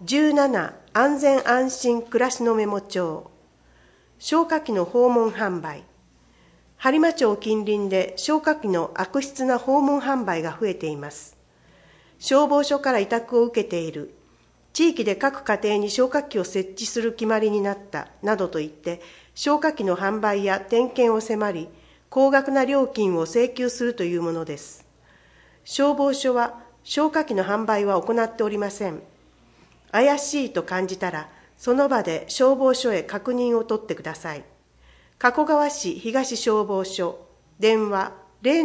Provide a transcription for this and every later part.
17、安全安心暮らしのメモ帳。消火器の訪問販売。播磨町近隣で消火器の悪質な訪問販売が増えています。消防署から委託を受けている、地域で各家庭に消火器を設置する決まりになったなどと言って、消火器の販売や点検を迫り、高額な料金を請求するというものです。消防署は消火器の販売は行っておりません。怪しいと感じたら、その場で消防署へ確認を取ってください。加古川市東消防署、電話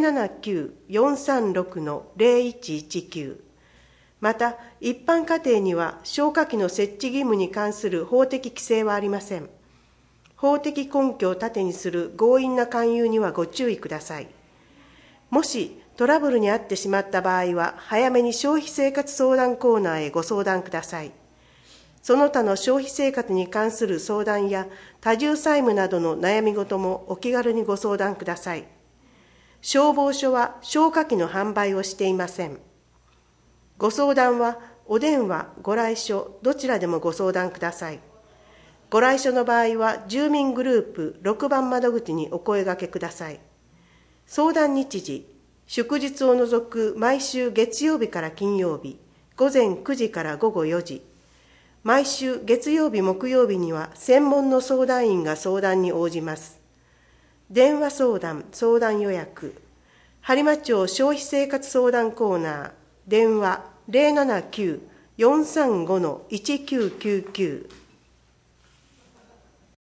079-436-0119。また、一般家庭には消火器の設置義務に関する法的規制はありません。法的根拠を盾にする強引な勧誘にはご注意ください。もしトラブルに遭ってしまった場合は、早めに消費生活相談コーナーへご相談ください。その他の消費生活に関する相談や多重債務などの悩み事もお気軽にご相談ください。消防署は消火器の販売をしていません。ご相談はお電話、ご来所、どちらでもご相談ください。ご来所の場合は住民グループ6番窓口にお声掛けください。相談日時、祝日を除く毎週月曜日から金曜日、午前9時から午後4時、毎週月曜日木曜日には専門の相談員が相談に応じます。電話相談、相談予約、播磨町消費生活相談コーナー、電話079-435-1999